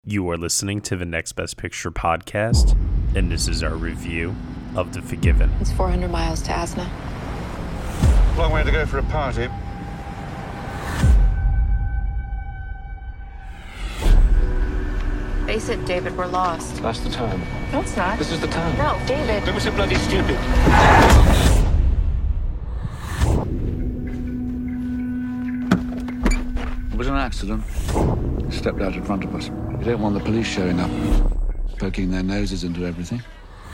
You are listening to the Next Best Picture podcast, and this is our review of The Forgiven. It's 400 miles to Asna. Long way to go for a party. Face it, David, we're lost. That's the time. No, it's not. This is the time. No, David. Don't be so bloody stupid. It was an accident. He stepped out in front of us. We don't want the police showing up, poking their noses into everything.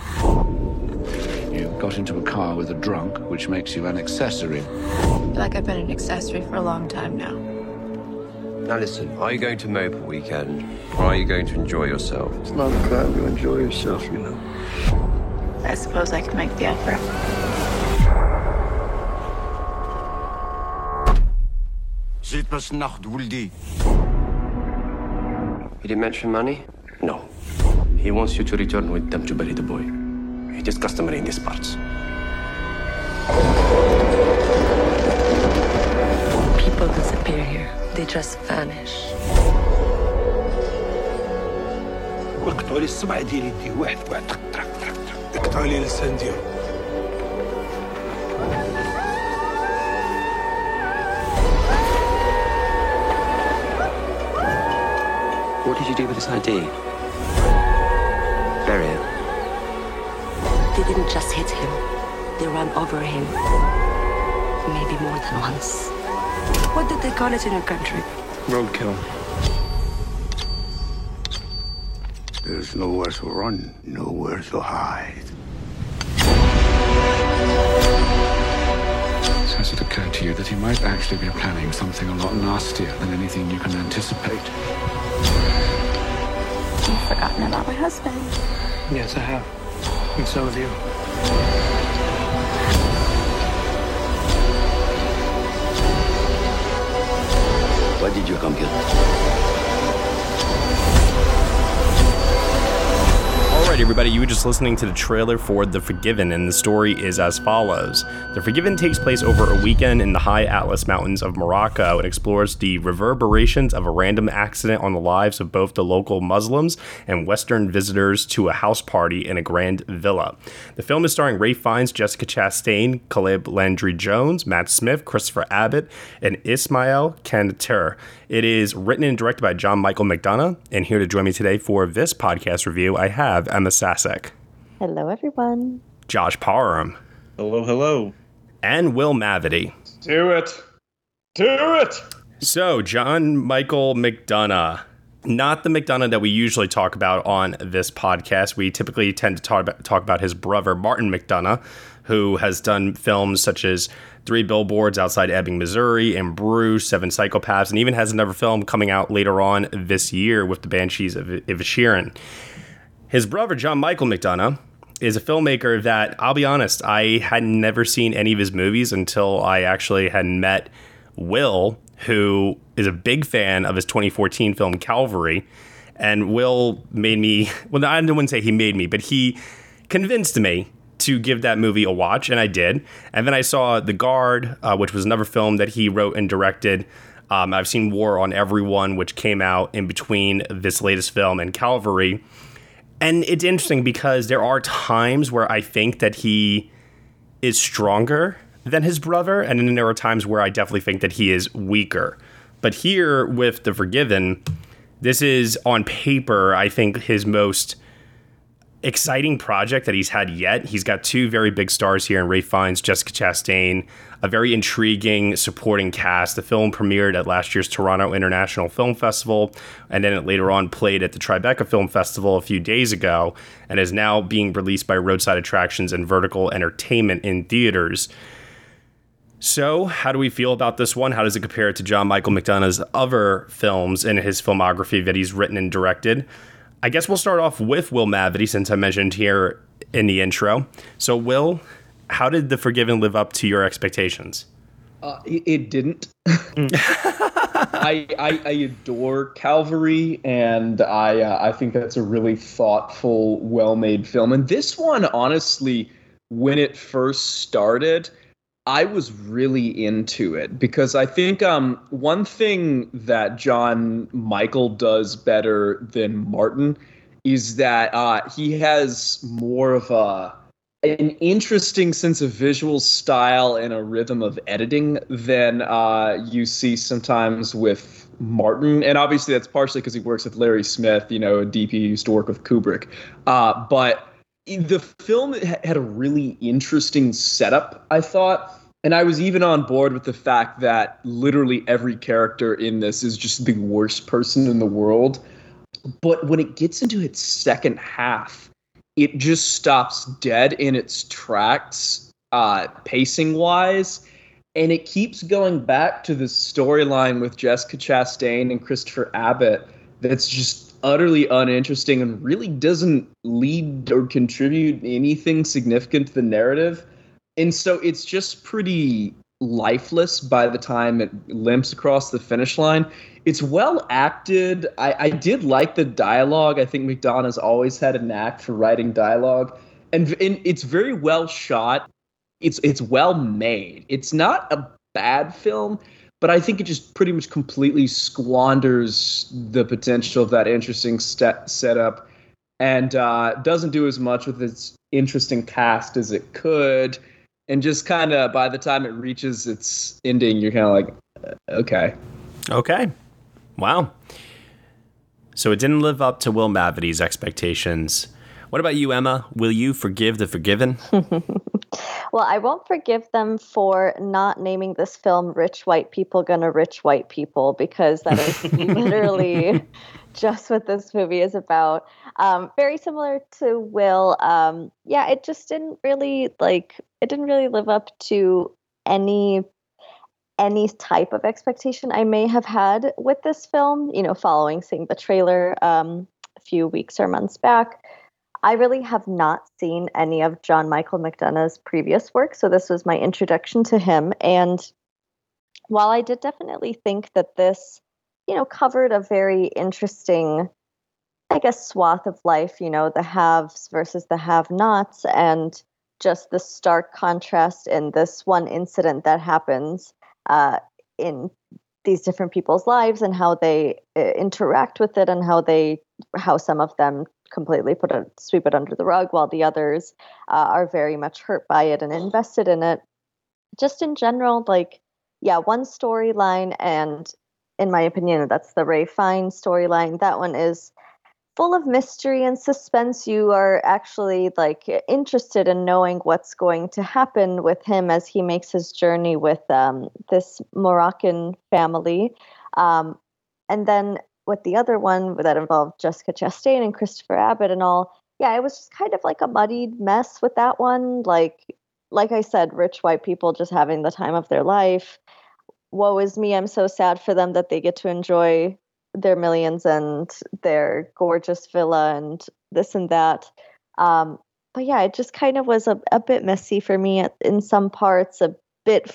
You got into a car with a drunk, which makes you an accessory. I feel like I've been an accessory for a long time now. Now listen, are you going to mope a weekend, or are you going to enjoy yourself? It's not a crime to enjoy yourself, you know. I suppose I can make the effort. He didn't mention money? No. He wants you to return with them to bury the boy. It is customary in these parts. People disappear here. They just vanish. اقطعوا لي السمعة ديالي دي واحد تك تك تك تك اقطعوا لي اللسان ديالو. What did you do with his ID? Bury it. They didn't just hit him. They ran over him. Maybe more than once. What did they call it in your country? Roadkill. There's nowhere to run, nowhere to hide. So has it occurred to you that he might actually be planning something a lot nastier than anything you can anticipate? You've forgotten about my husband. Yes, I have. And so have you. Why did you come here? Alright, everybody, you were just listening to the trailer for The Forgiven, and the story is as follows. The Forgiven takes place over a weekend in the high Atlas Mountains of Morocco and explores the reverberations of a random accident on the lives of both the local Muslims and Western visitors to a house party in a grand villa. The film is starring Ralph Fiennes, Jessica Chastain, Caleb Landry Jones, Matt Smith, Christopher Abbott, and Ismail Kanter. It is written and directed by John Michael McDonough, and here to join me today for this podcast review, I have Emma Sasek. Hello, everyone. Josh Parham. Hello, hello. And Will Mavity. Do it. Do it. So, John Michael McDonough. Not the McDonough that we usually talk about on this podcast. We typically tend to talk about his brother, Martin McDonough, who has done films such as Three Billboards Outside Ebbing, Missouri, and Bruce, Seven Psychopaths, and even has another film coming out later on this year with the Banshees of Inisherin. His brother, John Michael McDonough, is a filmmaker that, I'll be honest, I had never seen any of his movies until I actually had met Will, who is a big fan of his 2014 film Calvary. And Will made me, well, I wouldn't say he made me, but he convinced me to give that movie a watch, and I did. And then I saw The Guard, which was another film that he wrote and directed. I've seen War on Everyone, which came out in between this latest film and Calvary. And it's interesting because there are times where I think that he is stronger than his brother, and then there are times where I definitely think that he is weaker. But here with The Forgiven, this is on paper, I think, his most exciting project that he's had yet. He's got two very big stars here in Ralph Fiennes, Jessica Chastain, a very intriguing supporting cast. The film premiered at last year's Toronto International Film Festival, and then it later on played at the Tribeca Film Festival a few days ago, and is now being released by Roadside Attractions and Vertical Entertainment in theaters. So, how do we feel about this one? How does it compare to John Michael McDonough's other films in his filmography that he's written and directed? I guess we'll start off with Will Mavity, since I mentioned here in the intro. So, Will, how did The Forgiven live up to your expectations? It didn't. I adore Calvary, and I think that's a really thoughtful, well-made film. And this one, honestly, when it first started, I was really into it because I think one thing that John Michael does better than Martin is that he has more of an interesting sense of visual style and a rhythm of editing than you see sometimes with Martin. And obviously that's partially because he works with Larry Smith, a DP who used to work with Kubrick. But the film had a really interesting setup, I thought. And I was even on board with the fact that literally every character in this is just the worst person in the world. But when it gets into its second half, it just stops dead in its tracks, pacing-wise. And it keeps going back to the storyline with Jessica Chastain and Christopher Abbott that's just utterly uninteresting and really doesn't lead or contribute anything significant to the narrative. And so it's just pretty lifeless by the time it limps across the finish line. It's well acted. I did like the dialogue. I think McDonagh's always had a knack for writing dialogue. And it's very well shot. It's well made. It's not a bad film, but I think it just pretty much completely squanders the potential of that interesting setup and doesn't do as much with its interesting cast as it could. And just kind of by the time it reaches its ending, you're kind of like, okay. Okay. Wow. So it didn't live up to Will Mavity's expectations. What about you, Emma? Will you forgive the forgiven? Well, I won't forgive them for not naming this film Rich White People Gonna Rich White People, because that is literally just what this movie is about. Very similar to Will. It just didn't really live up to any type of expectation I may have had with this film, following seeing the trailer a few weeks or months back. I really have not seen any of John Michael McDonagh's previous work, so this was my introduction to him. And while I did definitely think that this, covered a very interesting, I guess, swath of life, the haves versus the have-nots, and just the stark contrast in this one incident that happens in these different people's lives and how they interact with it, and how some of them completely sweep it under the rug while the others are very much hurt by it and invested in it. Just in general, one storyline, and in my opinion, that's the Ray Fiennes storyline. That one is full of mystery and suspense. You are actually interested in knowing what's going to happen with him as he makes his journey with this Moroccan family. And then with the other one that involved Jessica Chastain and Christopher Abbott and all, it was just kind of like a muddied mess with that one. Like I said, rich white people just having the time of their life. Woe is me, I'm so sad for them that they get to enjoy their millions and their gorgeous villa and this and that. But it just kind of was a bit messy for me in some parts, a bit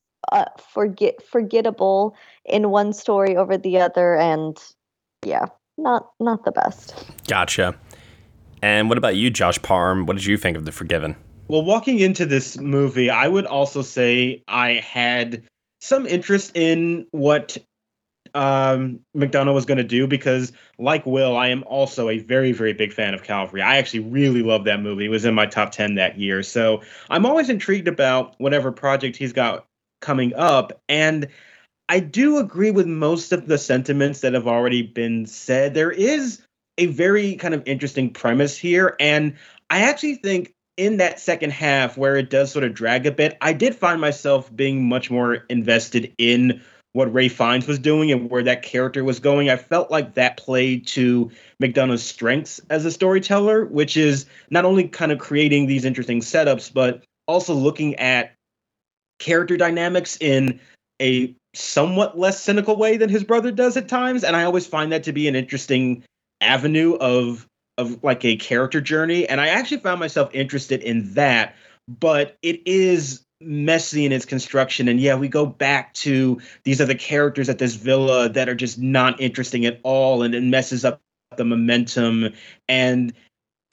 forgettable in one story over the other, and not the best. Gotcha. And what about you, Josh Parham? What did you think of The Forgiven? Well, walking into this movie, I would also say I had some interest in what McDonagh was going to do, because like Will, I am also a very, very big fan of Calvary. I actually really love that movie. It was in my top 10 that year. So I'm always intrigued about whatever project he's got coming up. And I do agree with most of the sentiments that have already been said. There is a very kind of interesting premise here. And I actually think in that second half where it does sort of drag a bit, I did find myself being much more invested in what Ray Fiennes was doing and where that character was going. I felt like that played to McDonagh's strengths as a storyteller, which is not only kind of creating these interesting setups, but also looking at character dynamics in a somewhat less cynical way than his brother does at times. And I always find that to be an interesting avenue of like a character journey. And I actually found myself interested in that, but it is messy in its construction. And we go back to these other characters at this villa that are just not interesting at all. And it messes up the momentum. And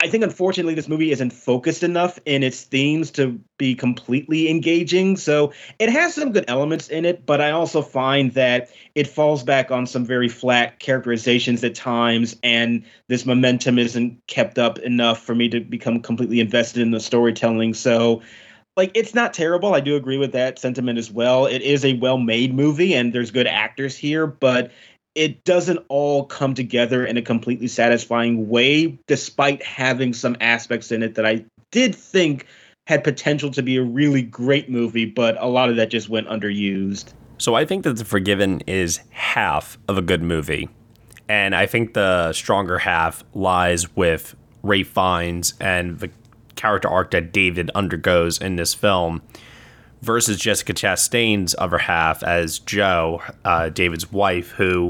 I think, unfortunately, this movie isn't focused enough in its themes to be completely engaging. So it has some good elements in it, but I also find that it falls back on some very flat characterizations at times, and this momentum isn't kept up enough for me to become completely invested in the storytelling. So, like, it's not terrible. I do agree with that sentiment as well. It is a well-made movie, and there's good actors here, but it doesn't all come together in a completely satisfying way, despite having some aspects in it that I did think had potential to be a really great movie, but a lot of that just went underused. So I think that The Forgiven is half of a good movie. And I think the stronger half lies with Ralph Fiennes and the character arc that David undergoes in this film versus Jessica Chastain's other half as Jo, David's wife, who,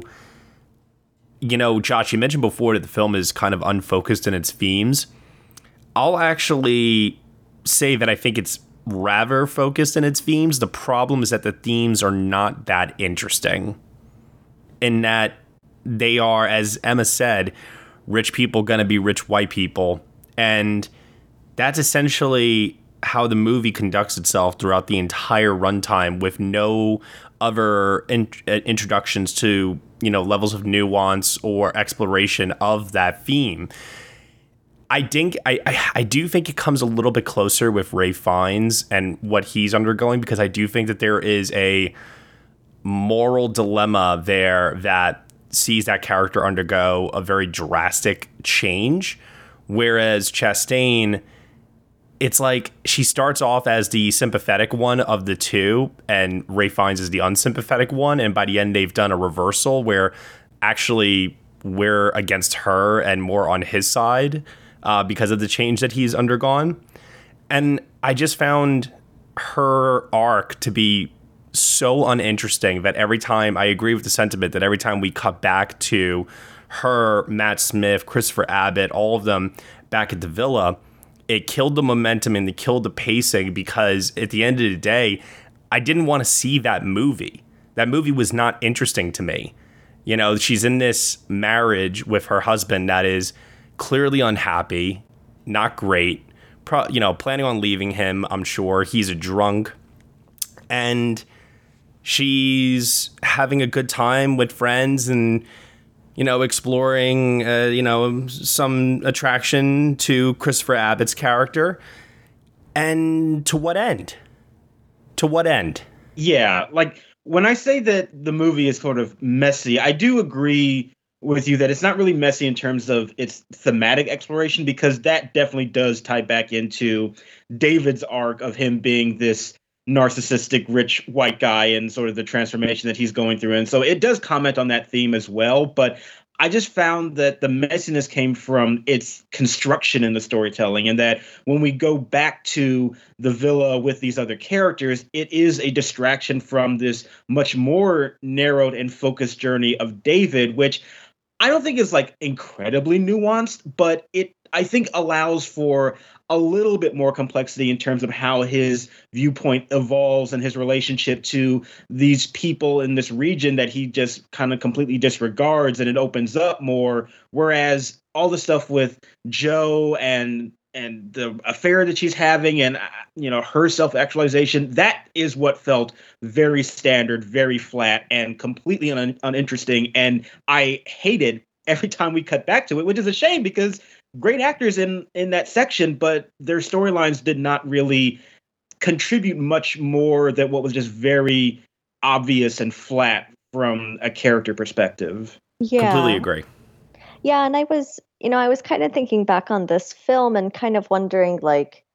you know, Josh, you mentioned before that the film is kind of unfocused in its themes. I'll actually say that I think it's rather focused in its themes. The problem is that the themes are not that interesting, in that they are, as Emma said, rich people gonna be rich white people. And that's essentially how the movie conducts itself throughout the entire runtime, with no other introductions to, you know, levels of nuance or exploration of that theme. I do think it comes a little bit closer with Ralph Fiennes and what he's undergoing, because I do think that there is a moral dilemma there that sees that character undergo a very drastic change, whereas Chastain, it's like she starts off as the sympathetic one of the two, and Ralph Fiennes is the unsympathetic one. And by the end, they've done a reversal where actually we're against her and more on his side because of the change that he's undergone. And I just found her arc to be so uninteresting that every time, I agree with the sentiment that every time we cut back to her, Matt Smith, Christopher Abbott, all of them back at the villa, it killed the momentum and it killed the pacing, because at the end of the day, I didn't want to see that movie. That movie was not interesting to me. You know, she's in this marriage with her husband that is clearly unhappy, not great, planning on leaving him, I'm sure. He's a drunk. And she's having a good time with friends and, you know, exploring, some attraction to Christopher Abbott's character. And to what end? To what end? Yeah, like, when I say that the movie is sort of messy, I do agree with you that it's not really messy in terms of its thematic exploration, because that definitely does tie back into David's arc of him being this narcissistic rich white guy and sort of the transformation that he's going through. And so it does comment on that theme as well, but I just found that the messiness came from its construction in the storytelling, and that when we go back to the villa with these other characters, it is a distraction from this much more narrowed and focused journey of David, which I don't think is like incredibly nuanced, but it, I think, allows for a little bit more complexity in terms of how his viewpoint evolves and his relationship to these people in this region that he just kind of completely disregards, and it opens up more. Whereas all the stuff with Jo and the affair that she's having and, you know, her self-actualization, that is what felt very standard, very flat, and completely uninteresting. And I hated every time we cut back to it, which is a shame, because great actors in that section, but their storylines did not really contribute much more than what was just very obvious and flat from a character perspective. Yeah. Completely agree. Yeah, and I was kind of thinking back on this film and kind of wondering, like,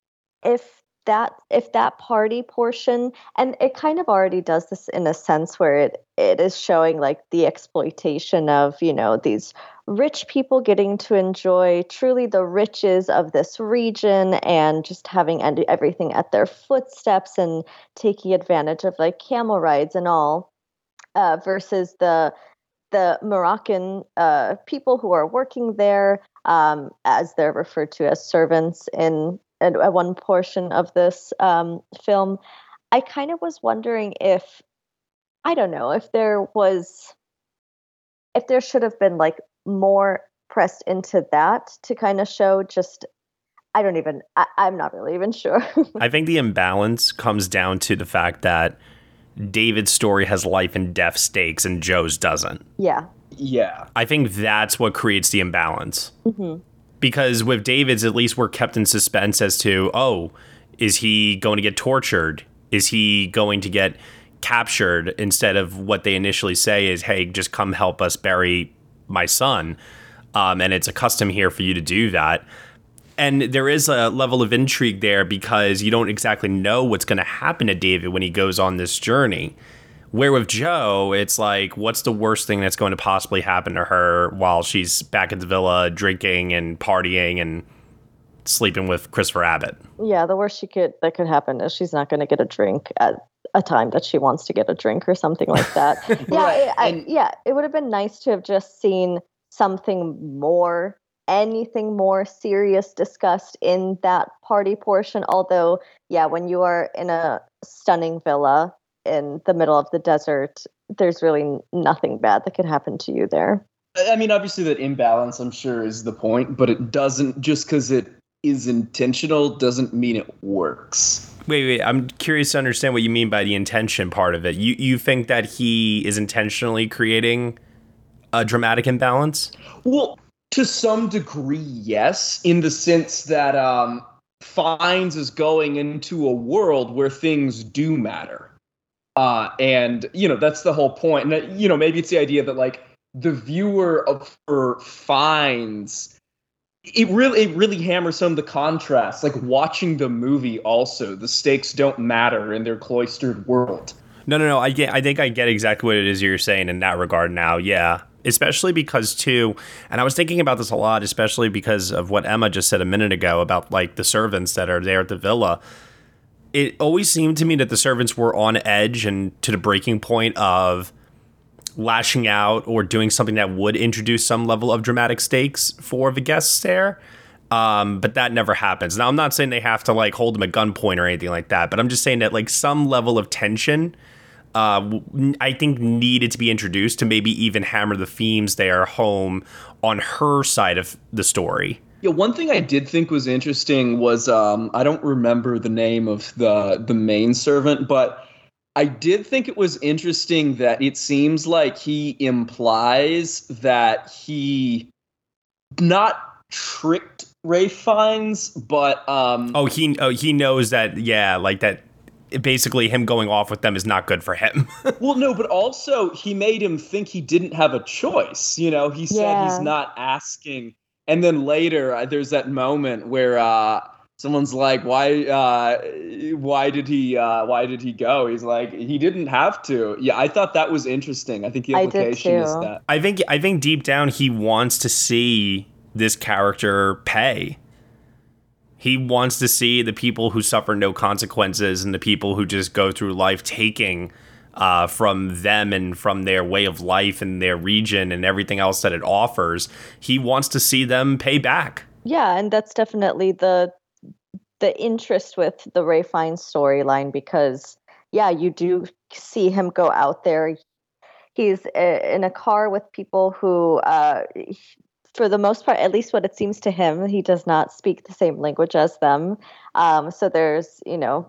if that party portion, and it kind of already does this in a sense where it is showing like the exploitation of, you know, these rich people getting to enjoy truly the riches of this region and just having everything at their footsteps and taking advantage of like camel rides and all, versus the Moroccan people who are working there, as they're referred to as servants in one portion of this film. I kind of was wondering if there should have been like more pressed into that to kind of show just, I'm not really even sure. I think the imbalance comes down to the fact that David's story has life and death stakes and Joe's doesn't. Yeah. Yeah. I think that's what creates the imbalance. Mm-hmm. Because with David's, at least we're kept in suspense as to, oh, is he going to get tortured? Is he going to get captured? Instead of what they initially say is, hey, just come help us bury my son. And it's a custom here for you to do that. And there is a level of intrigue there because you don't exactly know what's going to happen to David when he goes on this journey. Where with Joe, it's like, what's the worst thing that's going to possibly happen to her while she's back at the villa drinking and partying and sleeping with Christopher Abbott? Yeah, the worst that could happen is she's not going to get a drink at a time that she wants to get a drink or something like that. It would have been nice to have just seen anything more serious discussed in that party portion. Although, yeah, when you are in a stunning villa in the middle of the desert, there's really nothing bad that could happen to you there. I mean, obviously that imbalance, I'm sure, is the point, but it doesn't, just because it is intentional doesn't mean it works. Wait, I'm curious to understand what you mean by the intention part of it. You think that he is intentionally creating a dramatic imbalance? Well, to some degree, yes, in the sense that Fiennes is going into a world where things do matter. And, that's the whole point. And, maybe it's the idea that, like, the viewer for Fiennes, it really hammers some of the contrast. Like, watching the movie also, the stakes don't matter in their cloistered world. No. I think I get exactly what it is you're saying in that regard now, yeah. Especially because, too, and I was thinking about this a lot, especially because of what Emma just said a minute ago about, like, the servants that are there at the villa. It always seemed to me that the servants were on edge and to the breaking point of lashing out or doing something that would introduce some level of dramatic stakes for the guests there. But that never happens. Now, I'm not saying they have to, like, hold them at gunpoint or anything like that, but I'm just saying that, like, some level of tension I think needed to be introduced to maybe even hammer the themes there home on her side of the story. Yeah, one thing I did think was interesting was I don't remember the name of the main servant, but I did think it was interesting that it seems like he implies that he not tricked Ralph Fiennes, but he knows that, yeah, like that. Basically, him going off with them is not good for him. Well, no, but also he made him think he didn't have a choice. He said he's not asking. And then later, there's that moment where someone's like, "Why did he go?" He's like, "He didn't have to." Yeah, I thought that was interesting. I think the implication is that. I think deep down he wants to see this character pay. He wants to see the people who suffer no consequences and the people who just go through life taking from them and from their way of life and their region and everything else that it offers. He wants to see them pay back. Yeah, and that's definitely the interest with the Ralph Fiennes storyline because, yeah, you do see him go out there. He's in a car with people who... for the most part, at least what it seems to him, he does not speak the same language as them. So there's, not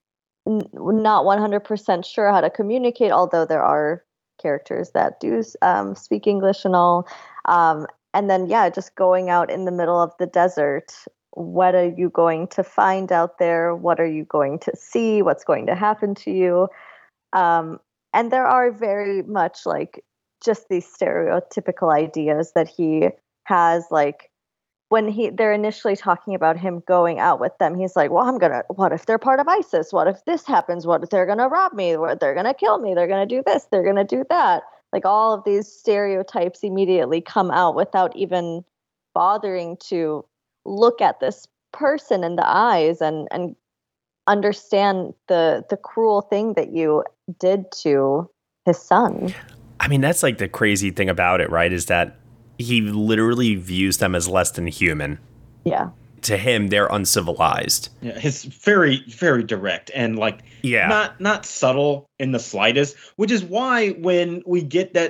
100% sure how to communicate, although there are characters that do speak English and all. And then, yeah, just going out in the middle of the desert. What are you going to find out there? What are you going to see? What's going to happen to you? And there are very much like just these stereotypical ideas that he has, like when they're initially talking about him going out with them, he's like, well, what if they're part of ISIS? What if this happens? What if they're going to rob me? What, they're going to kill me? They're going to do this. They're going to do that. Like all of these stereotypes immediately come out without even bothering to look at this person in the eyes and understand the cruel thing that you did to his son. I mean, that's like the crazy thing about it, right? Is that he literally views them as less than human. Yeah. To him, they're uncivilized. Yeah, he's very, very direct and like not subtle in the slightest, which is why when we get that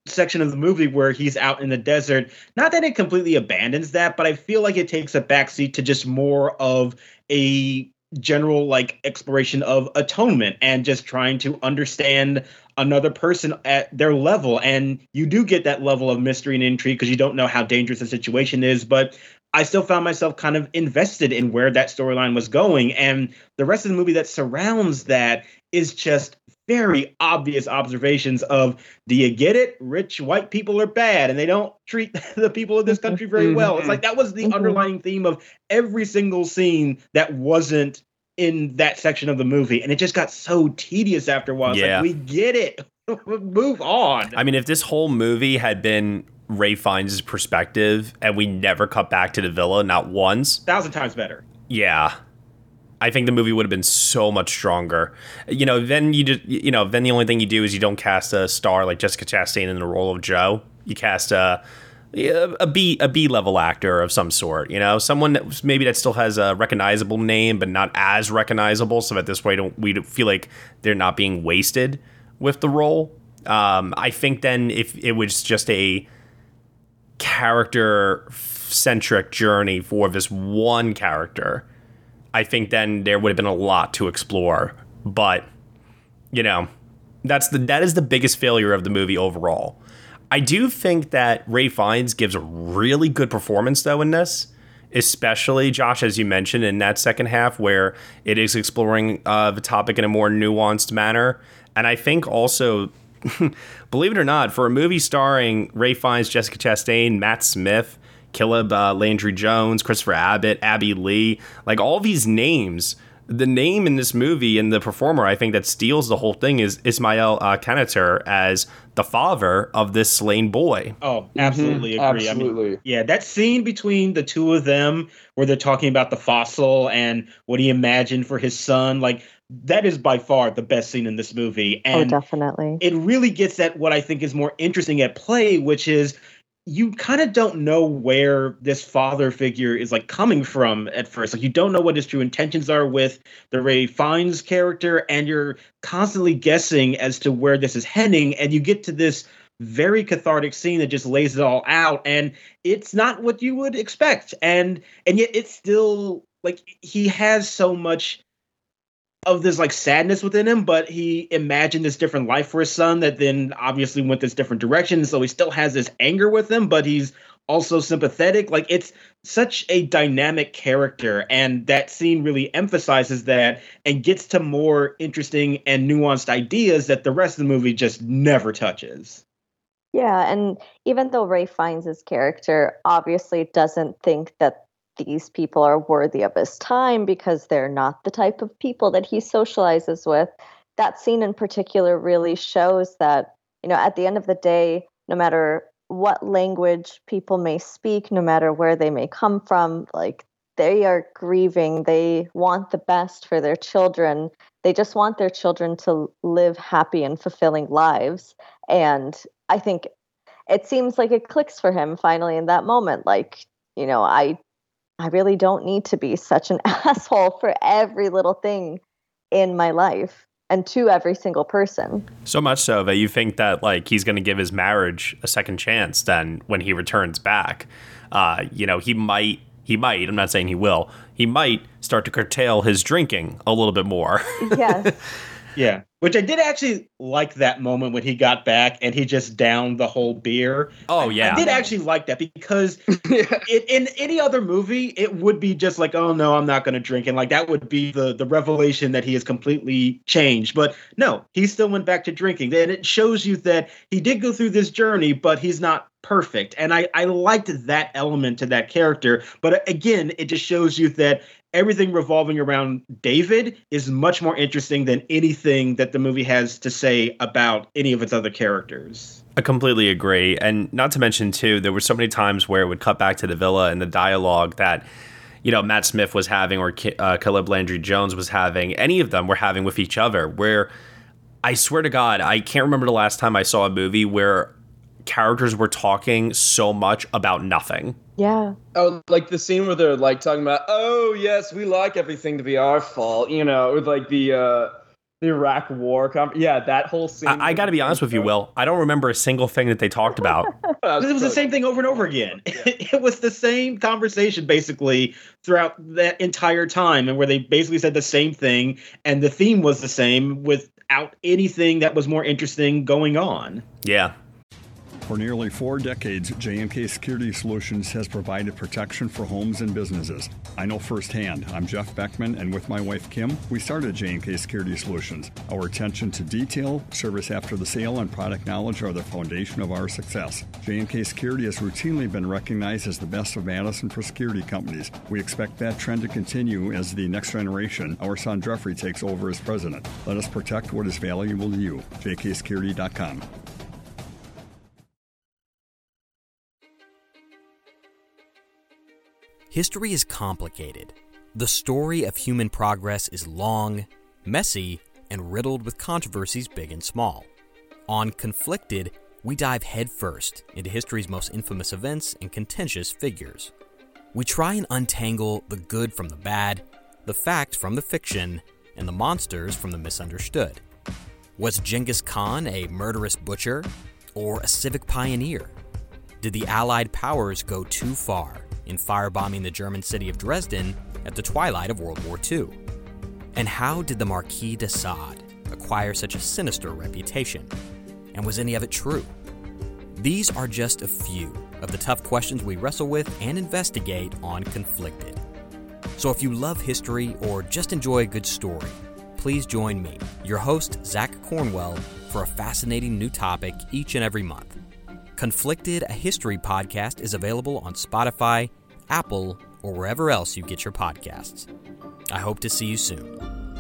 section of the movie where he's out in the desert. Not that it completely abandons that, but I feel like it takes a backseat to just more of a general like exploration of atonement and just trying to understand another person at their level. And you do get that level of mystery and intrigue because you don't know how dangerous the situation is, but I still found myself kind of invested in where that storyline was going. And the rest of the movie that surrounds that is just very obvious observations of, do you get it? Rich white people are bad and they don't treat the people of this country very well. It's like that was the underlying theme of every single scene that wasn't in that section of the movie. And it just got so tedious after a while. It's like, we get it. Move on. I mean, if this whole movie had been Ray Fiennes' perspective and we never cut back to the villa, not once. 1,000 times better. Yeah. I think the movie would have been so much stronger. Then then the only thing you do is you don't cast a star like Jessica Chastain in the role of Joe. You cast a B level actor of some sort. Someone that still has a recognizable name but not as recognizable, so that this way we don't feel like they're not being wasted with the role. I think then if it was just a character centric journey for this one character, I think then there would have been a lot to explore. But, that is the biggest failure of the movie overall. I do think that Ray Fiennes gives a really good performance, though, in this, especially, Josh, as you mentioned, in that second half where it is exploring the topic in a more nuanced manner. And I think also, believe it or not, for a movie starring Ray Fiennes, Jessica Chastain, Matt Smith, Caleb Landry Jones, Christopher Abbott, Abby Lee, like all these names, the name in this movie and the performer I think that steals the whole thing is Ismail Kanater as the father of this slain boy. Oh, absolutely agree. Absolutely. I mean, that scene between the two of them where they're talking about the fossil and what he imagined for his son, like that is by far the best scene in this movie. And definitely. It really gets at what I think is more interesting at play, which is you kind of don't know where this father figure is like coming from at first. Like you don't know what his true intentions are with the Ray Fiennes character, and you're constantly guessing as to where this is heading. And you get to this very cathartic scene that just lays it all out, and it's not what you would expect. And yet it's still like he has so much of this like sadness within him, but he imagined this different life for his son that then obviously went this different direction. So he still has this anger with him, but he's also sympathetic. Like it's such a dynamic character, and that scene really emphasizes that and gets to more interesting and nuanced ideas that the rest of the movie just never touches. Yeah, and even though Ray Fiennes' character obviously doesn't think that these people are worthy of his time because they're not the type of people that he socializes with, that scene in particular really shows that, at the end of the day, no matter what language people may speak, no matter where they may come from, like they are grieving. They want the best for their children. They just want their children to live happy and fulfilling lives. And I think it seems like it clicks for him finally in that moment. Like, I really don't need to be such an asshole for every little thing in my life and to every single person. So much so that you think that like he's going to give his marriage a second chance then when he returns back. He might, I'm not saying he will, he might start to curtail his drinking a little bit more. Yes. Yeah, which I did actually like that moment when he got back and he just downed the whole beer. Oh, yeah. I did actually like that because in any other movie, it would be just like, oh, no, I'm not going to drink. And like that would be the revelation that he has completely changed. But no, he still went back to drinking. And it shows you that he did go through this journey, but he's not perfect. And I liked that element to that character. But again, it just shows you that everything revolving around David is much more interesting than anything that the movie has to say about any of its other characters. I completely agree. And not to mention, too, there were so many times where it would cut back to the villa and the dialogue that, Matt Smith was having or Caleb Landry Jones was having, any of them were having with each other, where I swear to God, I can't remember the last time I saw a movie where characters were talking so much about nothing. Yeah. Oh, like the scene where they're like talking about, oh yes, we like everything to be our fault, with like the The Iraq War. That whole scene. I got to be honest with you, Will. I don't remember a single thing that they talked about. It was the same thing over and over again. It was the same conversation basically throughout that entire time, and where they basically said the same thing, and the theme was the same without anything that was more interesting going on. Yeah. For nearly 4 decades, J&K Security Solutions has provided protection for homes and businesses. I know firsthand. I'm Jeff Beckman, and with my wife, Kim, we started J&K Security Solutions. Our attention to detail, service after the sale, and product knowledge are the foundation of our success. J&K Security has routinely been recognized as the best of Madison for security companies. We expect that trend to continue as the next generation, our son Jeffrey, takes over as president. Let us protect what is valuable to you. jksecurity.com. History is complicated. The story of human progress is long, messy, and riddled with controversies big and small. On Conflicted, we dive headfirst into history's most infamous events and contentious figures. We try and untangle the good from the bad, the fact from the fiction, and the monsters from the misunderstood. Was Genghis Khan a murderous butcher or a civic pioneer? Did the Allied powers go too far in firebombing the German city of Dresden at the twilight of World War II? And how did the Marquis de Sade acquire such a sinister reputation? And was any of it true? These are just a few of the tough questions we wrestle with and investigate on Conflicted. So if you love history or just enjoy a good story, please join me, your host, Zach Cornwell, for a fascinating new topic each and every month. Conflicted, a history podcast, is available on Spotify, Apple, or wherever else you get your podcasts. I hope to see you soon.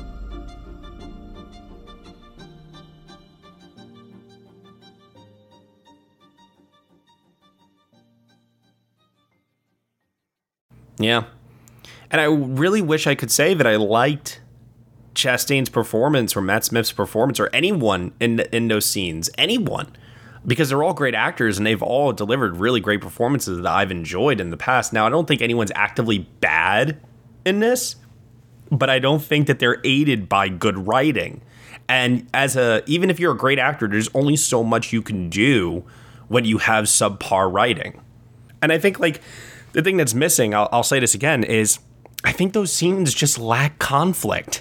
Yeah. And I really wish I could say that I liked Chastain's performance or Matt Smith's performance or anyone in those scenes. Anyone. Because they're all great actors and they've all delivered really great performances that I've enjoyed in the past. Now, I don't think anyone's actively bad in this, but I don't think that they're aided by good writing. And even if you're a great actor, there's only so much you can do when you have subpar writing. And I think the thing that's missing, I'll say this again, is I think those scenes just lack conflict.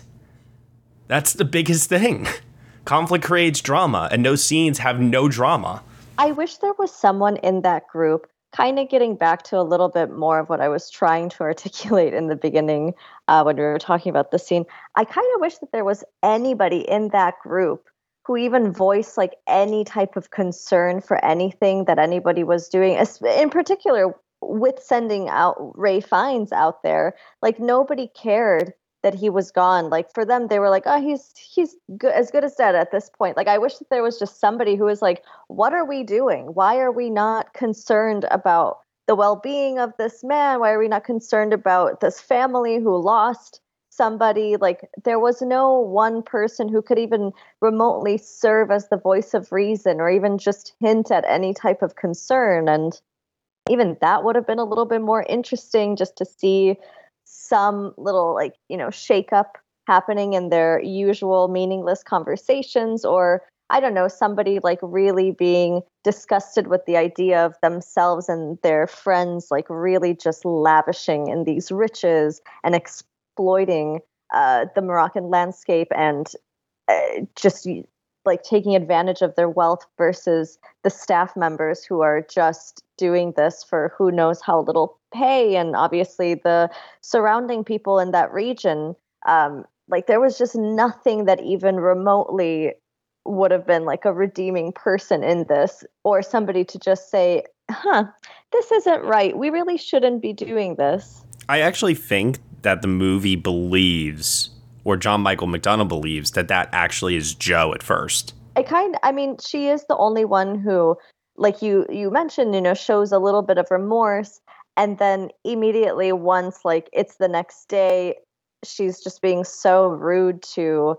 That's the biggest thing. Conflict creates drama, and those scenes have no drama. I wish there was someone in that group, kind of getting back to a little bit more of what I was trying to articulate in the beginning when we were talking about the scene. I kind of wish that there was anybody in that group who even voiced any type of concern for anything that anybody was doing, in particular with sending out Ray Fiennes out there. Nobody cared that he was gone. For them, they were like, oh, he's good, as good as dead at this point. I wish that there was just somebody who was like, what are we doing? Why are we not concerned about the well-being of this man? Why are we not concerned about this family who lost somebody? There was no one person who could even remotely serve as the voice of reason or even just hint at any type of concern. And even that would have been a little bit more interesting, just to see some little shake up happening in their usual meaningless conversations, or I don't know, somebody really being disgusted with the idea of themselves and their friends really just lavishing in these riches and exploiting the Moroccan landscape and just taking advantage of their wealth versus the staff members who are just doing this for who knows how little pay, and obviously the surrounding people in that region. There was just nothing that even remotely would have been a redeeming person in this, or somebody to just say, this isn't right. We really shouldn't be doing this. I actually think that the movie believes, or John Michael McDonough believes, that actually is Joe at first. She is the only one who, you mentioned, shows a little bit of remorse. And then immediately once, it's the next day, she's just being so rude to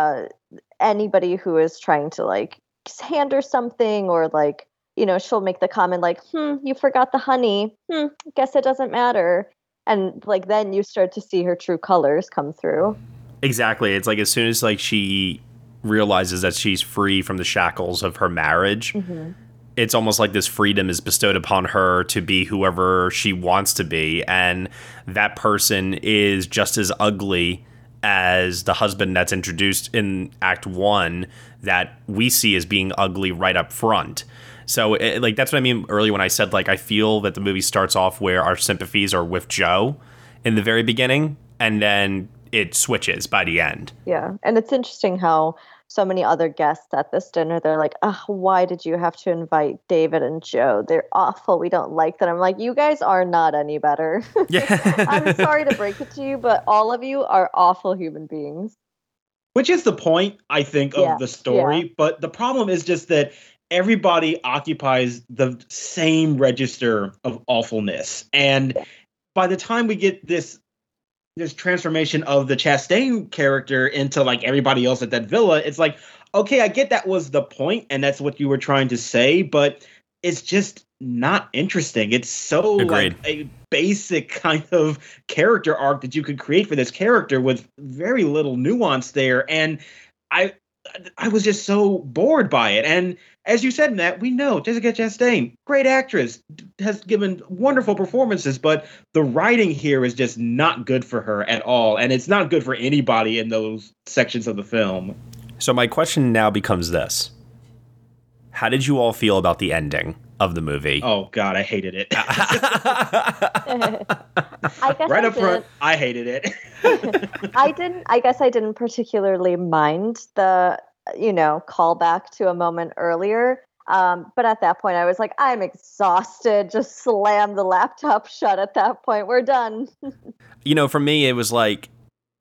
anybody who is trying to, hand her something, or, she'll make the comment, you forgot the honey. Guess it doesn't matter. And, then you start to see her true colors come through. Exactly. It's as soon as, she realizes that she's free from the shackles of her marriage, it's almost like this freedom is bestowed upon her to be whoever she wants to be. And that person is just as ugly as the husband that's introduced in Act 1 that we see as being ugly right up front. So, that's what I mean earlier when I said, I feel that the movie starts off where our sympathies are with Joe in the very beginning, and then it switches by the end. Yeah, and it's interesting how so many other guests at this dinner, they're like, why did you have to invite David and Joe? They're awful. We don't like them. I'm like, you guys are not any better. I'm sorry to break it to you, but all of you are awful human beings. Which is the point, I think, of the story. Yeah. But the problem is just that everybody occupies the same register of awfulness. And by the time we get this transformation of the Chastain character into everybody else at that villa, it's like, okay, I get that was the point and that's what you were trying to say, but it's just not interesting. It's so a basic kind of character arc that you could create for this character with very little nuance there. And I was just so bored by it. And as you said, Matt, we know Jessica Chastain, great actress, has given wonderful performances, but the writing here is just not good for her at all. And it's not good for anybody in those sections of the film. So my question now becomes this. How did you all feel about the ending of the movie? Oh, God, I hated it. Right up front, I hated it. I guess I didn't particularly mind the, callback to a moment earlier. But at that point, I was like, I'm exhausted. Just slam the laptop shut at that point. We're done. For me, it was like,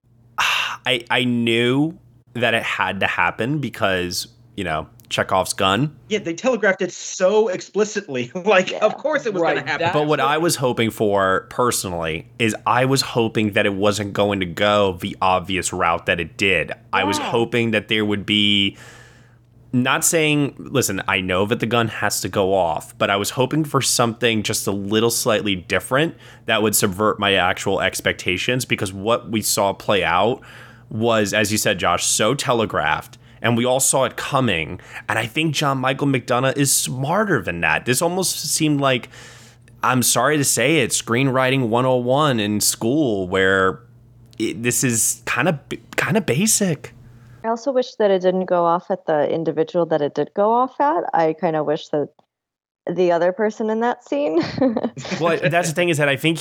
I knew that it had to happen because, Chekhov's gun. Yeah, they telegraphed it so explicitly. Of course it was going to happen. But what I was hoping for, personally, is I was hoping that it wasn't going to go the obvious route that it did. I was hoping that there would be, not saying, listen, I know that the gun has to go off, but I was hoping for something just a little slightly different that would subvert my actual expectations, because what we saw play out was, as you said, Josh, so telegraphed. And we all saw it coming. And I think John Michael McDonough is smarter than that. This almost seemed like, I'm sorry to say it, screenwriting 101 in school, where this is kind of basic. I also wish that it didn't go off at the individual that it did go off at. I kind of wish that the other person in that scene. Well, that's the thing, is that I think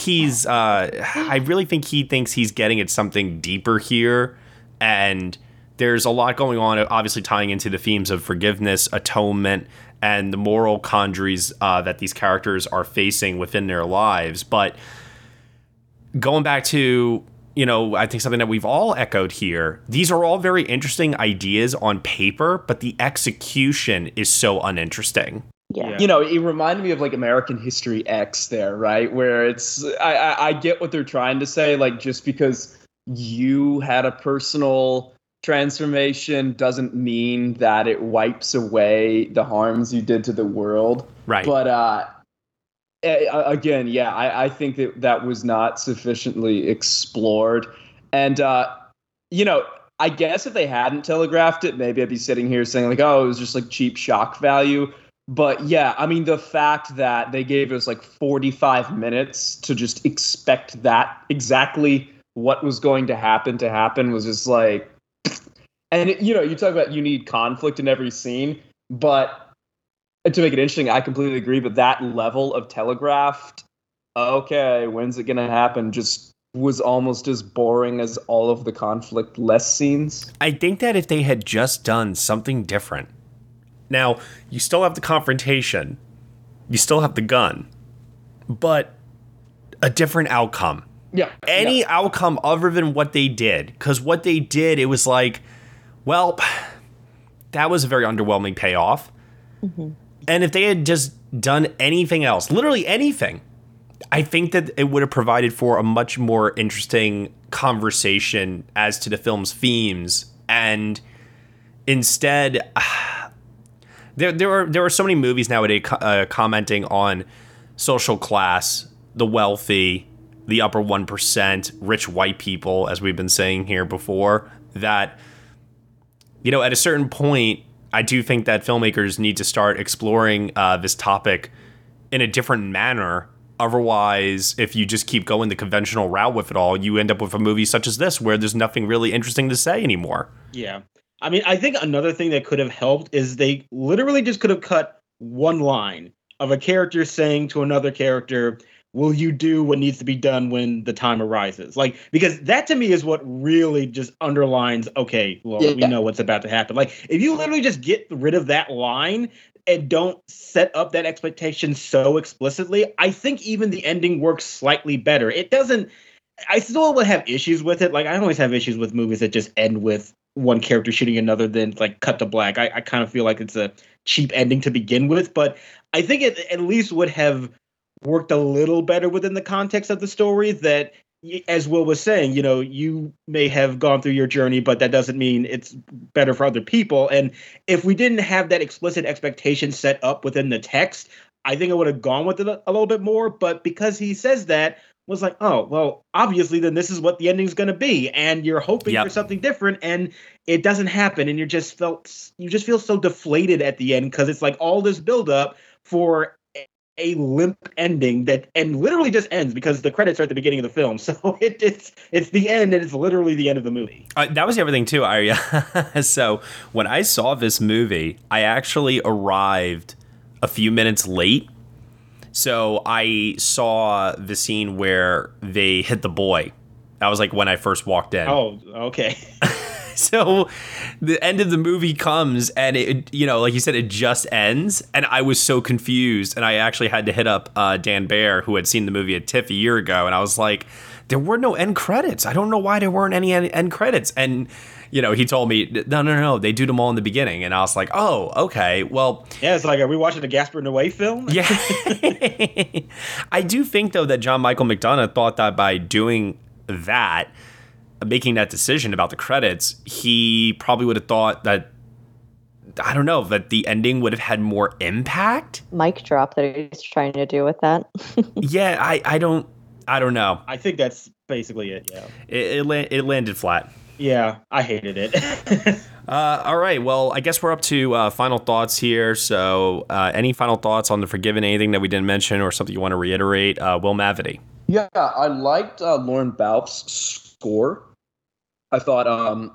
I really think he thinks he's getting at something deeper here. And there's a lot going on, obviously tying into the themes of forgiveness, atonement, and the moral quandaries that these characters are facing within their lives. But going back to, I think something that we've all echoed here, these are all very interesting ideas on paper, but the execution is so uninteresting. Yeah. It reminded me of American History X there, right? Where it's, I get what they're trying to say, just because you had a personal transformation doesn't mean that it wipes away the harms you did to the world. Right. But again, I think that was not sufficiently explored. And, I guess if they hadn't telegraphed it, maybe I'd be sitting here saying it was just cheap shock value. But yeah, I mean, the fact that they gave us 45 minutes to just expect that exactly what was going to happen was just and you talk about you need conflict in every scene, but to make it interesting, I completely agree. But that level of telegraphed, okay, when's it going to happen, just was almost as boring as all of the conflict-less scenes. I think that if they had just done something different, now you still have the confrontation, you still have the gun, but a different outcome. Yeah. Any outcome other than what they did, because what they did, it was well, that was a very underwhelming payoff. Mm-hmm. And if they had just done anything else, literally anything, I think that it would have provided for a much more interesting conversation as to the film's themes. And instead, there are so many movies nowadays commenting on social class, the wealthy, the upper 1%, rich white people, as we've been saying here before, that at a certain point, I do think that filmmakers need to start exploring this topic in a different manner. Otherwise, if you just keep going the conventional route with it all, you end up with a movie such as this where there's nothing really interesting to say anymore. Yeah. I mean, I think another thing that could have helped is they literally just could have cut one line of a character saying to another character, will you do what needs to be done when the time arises? Like, because that to me is what really just underlines, okay, well, we know what's about to happen. Like, if you literally just get rid of that line and don't set up that expectation so explicitly, I think even the ending works slightly better. It doesn't, I still would have issues with it. Like, I always have issues with movies that just end with one character shooting another, then like cut to black. I kind of feel like it's a cheap ending to begin with, but I think it at least would have worked a little better within the context of the story, that, as Will was saying, you may have gone through your journey, but that doesn't mean it's better for other people. And if we didn't have that explicit expectation set up within the text, I think I would have gone with it a little bit more. But because he says that, was like, oh, well, obviously then this is what the ending's going to be. And you're hoping for something different, and it doesn't happen. And you just feel so deflated at the end, because it's like all this buildup for a limp ending that and literally just ends because the credits are at the beginning of the film. So it's the end, and it's literally the end of the movie. That was the other thing too. So when I saw this movie, I actually arrived a few minutes late. So I saw the scene where they hit the boy. That was like when I first walked in. Oh, okay. So the end of the movie comes, and it, like you said, it just ends. And I was so confused. And I actually had to hit up Dan Baer, who had seen the movie at TIFF a year ago. And I was like, there were no end credits. I don't know why there weren't any end credits. And, he told me, no, they do them all in the beginning. And I was like, oh, okay, well. Yeah, it's like, are we watching a Gaspar Noé film? Yeah. I do think, though, that John Michael McDonagh thought that by doing that, making that decision about the credits, he probably would have thought that, I don't know, that the ending would have had more impact. Mic drop that he's trying to do with that. Yeah, I don't know. I think that's basically it. Yeah, it landed flat. Yeah, I hated it. All right, well, I guess we're up to final thoughts here. So, any final thoughts on The Forgiven? Anything that we didn't mention or something you want to reiterate? Will Mavity. Yeah, I liked Lauren Balf's score. I thought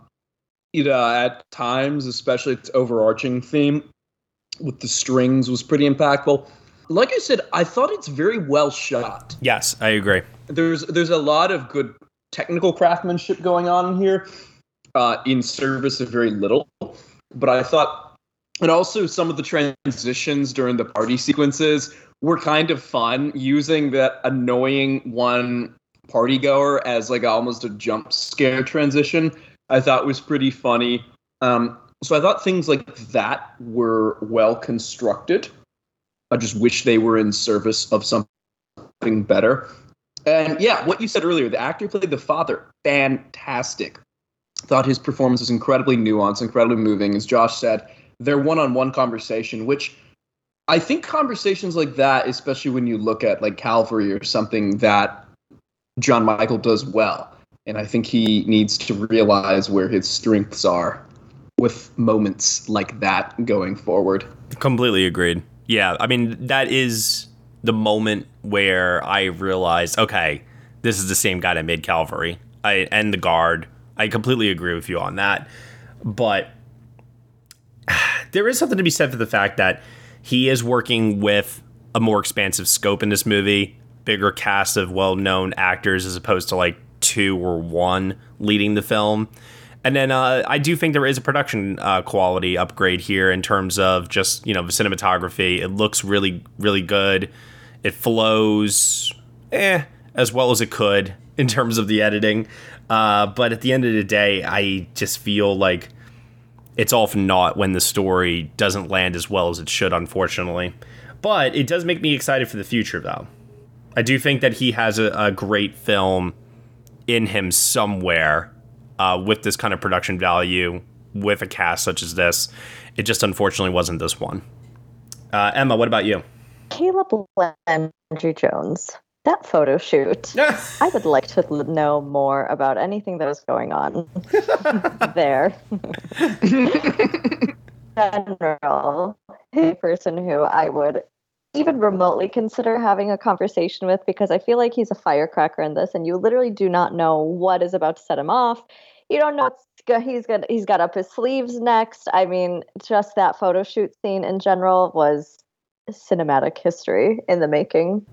at times, especially its overarching theme with the strings, was pretty impactful. Like I said, I thought it's very well shot. Yes, I agree. There's a lot of good technical craftsmanship going on here in service of very little. But I thought, and also some of the transitions during the party sequences were kind of fun, using that annoying one party goer as like almost a jump scare transition. I thought was pretty funny. So I thought things like that were well constructed. I just wish they were in service of something better. And yeah, what you said earlier, the actor played the father. Fantastic. Thought his performance was incredibly nuanced, incredibly moving. As Josh said, their one-on-one conversation, which I think conversations like that, especially when you look at like Calvary or something that John Michael does well. And I think he needs to realize where his strengths are with moments like that going forward. Completely agreed. Yeah, I mean, that is the moment where I realized, okay, this is the same guy that made Calvary and The Guard. I completely agree with you on that. But there is something to be said for the fact that he is working with a more expansive scope in this movie, bigger cast of well-known actors as opposed to like 2 or 1 leading the film. And then I do think there is a production quality upgrade here in terms of just, the cinematography. It looks really, really good. It flows as well as it could in terms of the editing. But at the end of the day, I just feel like it's all for naught when the story doesn't land as well as it should, unfortunately. But it does make me excited for the future, though. I do think that he has a great film in him somewhere with this kind of production value, with a cast such as this. It just unfortunately wasn't this one. Emma, what about you? Caleb Landry Jones. That photo shoot. I would like to know more about anything that was going on there. General, a person who I would even remotely consider having a conversation with, because I feel like he's a firecracker in this, and you literally do not know what is about to set him off. You don't know he's got up his sleeves next. I mean, just that photo shoot scene in general was cinematic history in the making.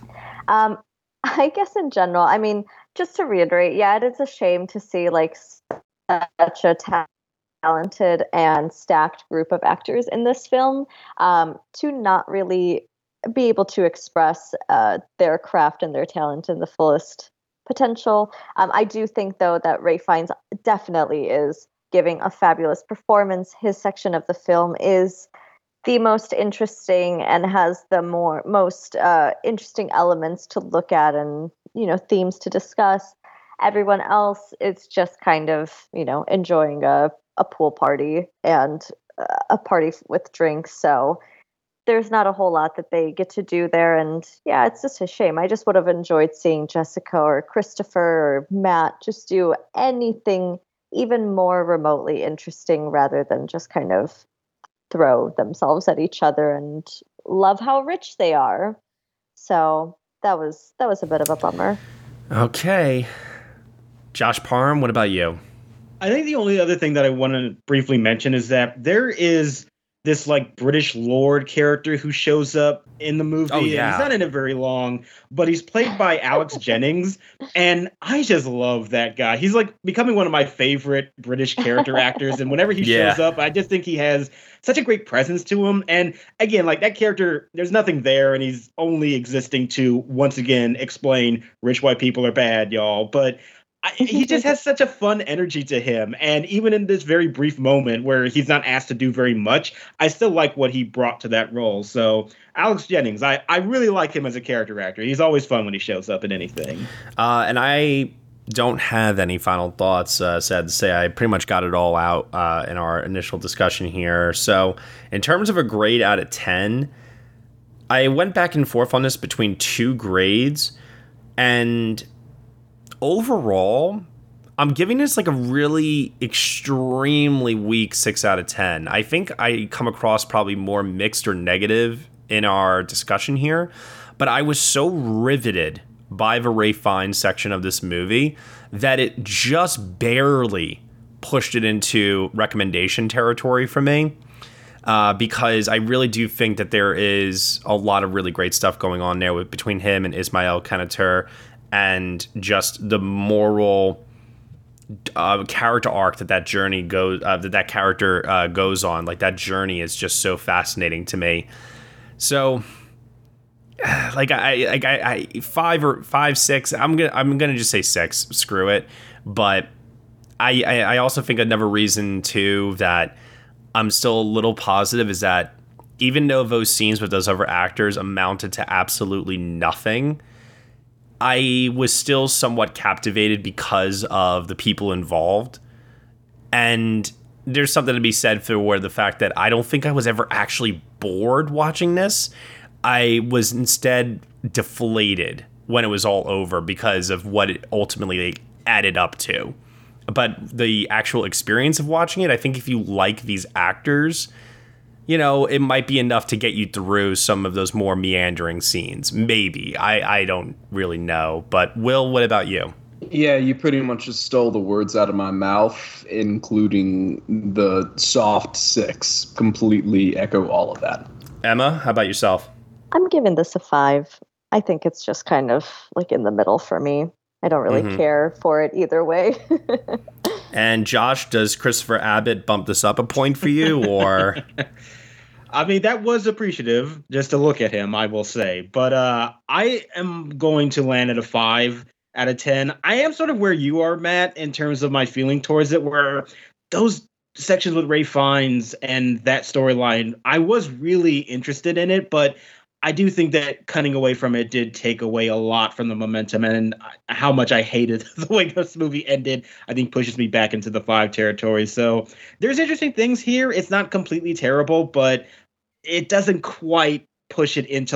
I guess in general, I mean, just to reiterate, yeah, it is a shame to see like such a talented and stacked group of actors in this film to not really be able to express their craft and their talent in the fullest potential. I do think, though, that Ralph Fiennes definitely is giving a fabulous performance. His section of the film is the most interesting and has the most interesting elements to look at and, themes to discuss. Everyone else is just kind of, enjoying a pool party and a party with drinks. So there's not a whole lot that they get to do there. And yeah, it's just a shame. I just would have enjoyed seeing Jessica or Christopher or Matt just do anything even more remotely interesting rather than just kind of throw themselves at each other and love how rich they are. So that was a bit of a bummer. Okay. Josh Parham, what about you? I think the only other thing that I want to briefly mention is that there is this like British lord character who shows up in the movie. Oh, yeah. And he's not in it very long, but he's played by Alex Jennings. And I just love that guy. He's like becoming one of my favorite British character actors. And whenever he shows up, I just think he has such a great presence to him. And again, like that character, there's nothing there. And he's only existing to, once again, explain rich white people are bad, y'all. But he just has such a fun energy to him. And even in this very brief moment where he's not asked to do very much, I still like what he brought to that role. So Alex Jennings, I really like him as a character actor. He's always fun when he shows up in anything. And I don't have any final thoughts, sad to say. I pretty much got it all out in our initial discussion here. So in terms of a grade out of 10, I went back and forth on this between two grades. And overall, I'm giving this like a really extremely weak 6 out of 10. I think I come across probably more mixed or negative in our discussion here, but I was so riveted by the Ralph Fiennes section of this movie that it just barely pushed it into recommendation territory for me. Because I really do think that there is a lot of really great stuff going on there between him and Ismail Kanater, and just the moral character arc that journey goes, that character goes on. Like that journey is just so fascinating to me. So, like I 5 6. I'm gonna just say 6. Screw it. But I also think another reason too that I'm still a little positive is that even though those scenes with those other actors amounted to absolutely nothing, I was still somewhat captivated because of the people involved. And there's something to be said for the fact that I don't think I was ever actually bored watching this. I was instead deflated when it was all over because of what it ultimately added up to. But the actual experience of watching it, I think if you like these actors, it might be enough to get you through some of those more meandering scenes. Maybe. I don't really know. But Will, what about you? Yeah, you pretty much just stole the words out of my mouth, including the soft 6. Completely echo all of that. Emma, how about yourself? I'm giving this a 5. I think it's just kind of like in the middle for me. I don't really care for it either way. And Josh, does Christopher Abbott bump this up a point for you, or? I mean, that was appreciative just to look at him, I will say. But I am going to land at a 5 out of 10. I am sort of where you are, Matt, in terms of my feeling towards it, where those sections with Ralph Fiennes and that storyline, I was really interested in it, but I do think that cutting away from it did take away a lot from the momentum, and how much I hated the way this movie ended, I think pushes me back into the 5 territory. So there's interesting things here. It's not completely terrible, but it doesn't quite push it into like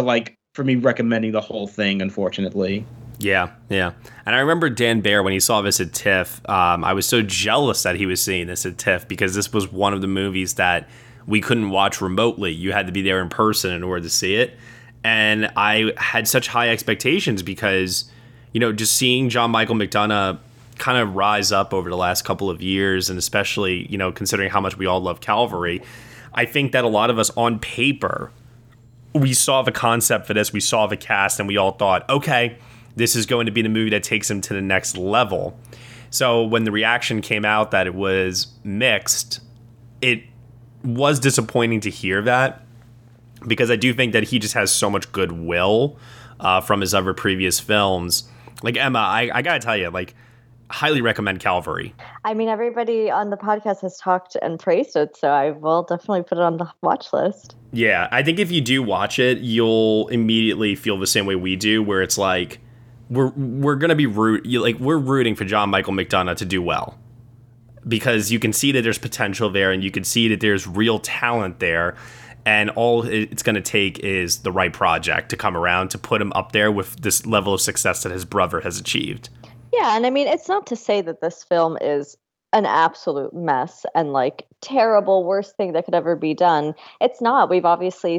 for me recommending the whole thing, unfortunately. Yeah. And I remember Dan Baer, when he saw this at TIFF, I was so jealous that he was seeing this at TIFF, because this was one of the movies that we couldn't watch remotely. You had to be there in person in order to see it. And I had such high expectations because, just seeing John Michael McDonagh kind of rise up over the last couple of years, and especially, considering how much we all love Calvary, I think that a lot of us on paper, we saw the concept for this, we saw the cast, and we all thought, okay, this is going to be the movie that takes him to the next level. So when the reaction came out that it was mixed, it was disappointing to hear that, because I do think that he just has so much goodwill from his other previous films. Like, Emma, I gotta tell you, like, highly recommend Calvary. I mean, everybody on the podcast has talked and praised it, so I will definitely put it on the watch list. Yeah, I think if you do watch it, you'll immediately feel the same way we do, where it's like, we're gonna be we're rooting for John Michael McDonagh to do well, because you can see that there's potential there, and you can see that there's real talent there, and all it's gonna take is the right project to come around to put him up there with this level of success that his brother has achieved. Yeah, and I mean, it's not to say that this film is an absolute mess and like terrible, worst thing that could ever be done. It's not. We've obviously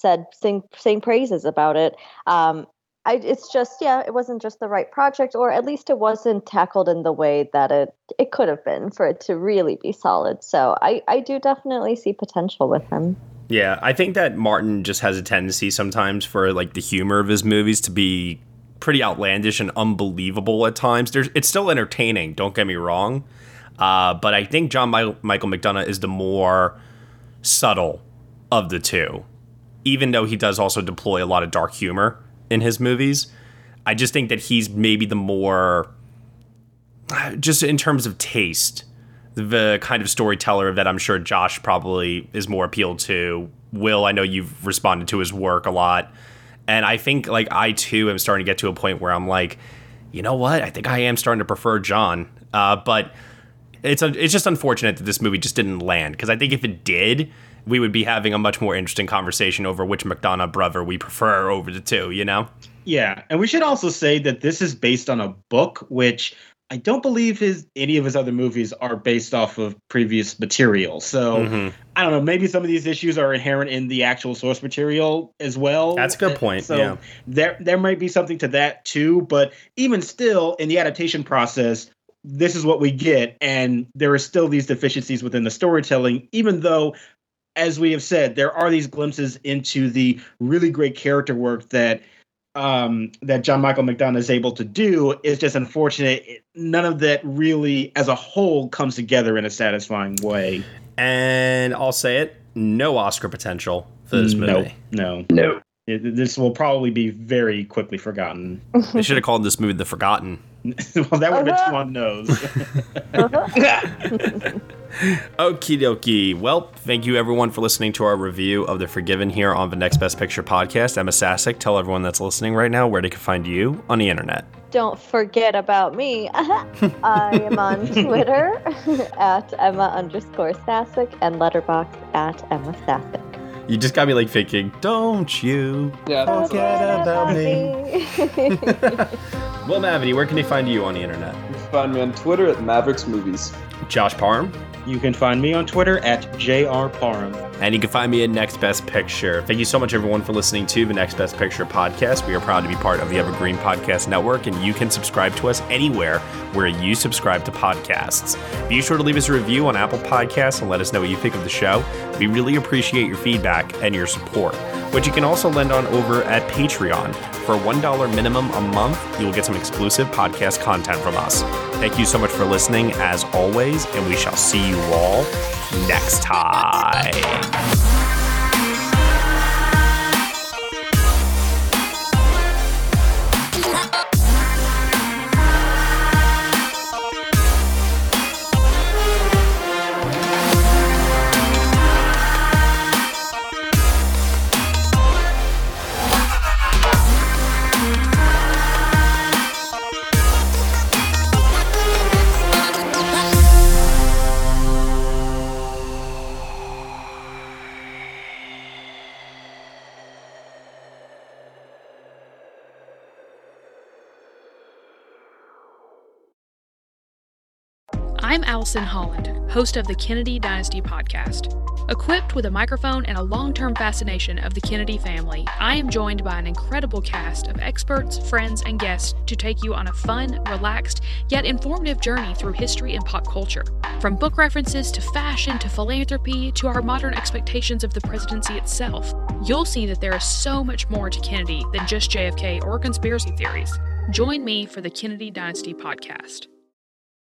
sing praises about it. It's just, it wasn't just the right project, or at least it wasn't tackled in the way that it could have been for it to really be solid. So I do definitely see potential with him. Yeah, I think that Martin just has a tendency sometimes for like the humor of his movies to be pretty outlandish and unbelievable at times. It's still entertaining, don't get me wrong. But I think John Michael McDonagh is the more subtle of the two, even though he does also deploy a lot of dark humor in his movies. I just think that he's maybe the more, just in terms of taste, the kind of storyteller that I'm sure Josh probably is more appealed to. Will, I know you've responded to his work a lot. And I think, like, I too am starting to get to a point where I'm like, you know what? I think I am starting to prefer John. But it's just unfortunate that this movie just didn't land, because I think if it did, we would be having a much more interesting conversation over which McDonagh brother we prefer over the two, Yeah, and we should also say that this is based on a book, which I don't believe any of his other movies are based off of previous material. So I don't know, maybe some of these issues are inherent in the actual source material as well. That's a good point. So there might be something to that too, but even still, in the adaptation process, this is what we get, and there are still these deficiencies within the storytelling, even though, as we have said, there are these glimpses into the really great character work that John Michael McDonagh is able to do. Is just unfortunate. None of that really, as a whole, comes together in a satisfying way. And I'll say it, no Oscar potential for this movie. No. This will probably be very quickly forgotten. They should have called this movie The Forgotten. Well, that would have been too on the nose. Okie dokie. Well, thank you everyone for listening to our review of The Forgiven here on the Next Best Picture podcast. Emma Sasek, tell everyone that's listening right now where they can find you on the internet. Don't forget about me. I am on Twitter at Emma_Sasek and Letterboxd at Emma Sasek. You just got me like thinking, don't you forget about me. Will Mavity, where can they find you on the internet? You can find me on Twitter at Mavericks Movies. Josh Parham. You can find me on Twitter at JR Parham. And you can find me at Next Best Picture. Thank you so much, everyone, for listening to the Next Best Picture podcast. We are proud to be part of the Evergreen Podcast Network, and you can subscribe to us anywhere where you subscribe to podcasts. Be sure to leave us a review on Apple Podcasts and let us know what you think of the show. We really appreciate your feedback and your support, which you can also lend on over at Patreon. For $1 minimum a month, you will get some exclusive podcast content from us. Thank you so much for listening, as always, and we shall see you all next time. I'm Allison Holland, host of the Kennedy Dynasty podcast. Equipped with a microphone and a long-term fascination of the Kennedy family, I am joined by an incredible cast of experts, friends, and guests to take you on a fun, relaxed, yet informative journey through history and pop culture. From book references to fashion to philanthropy to our modern expectations of the presidency itself, you'll see that there is so much more to Kennedy than just JFK or conspiracy theories. Join me for the Kennedy Dynasty podcast.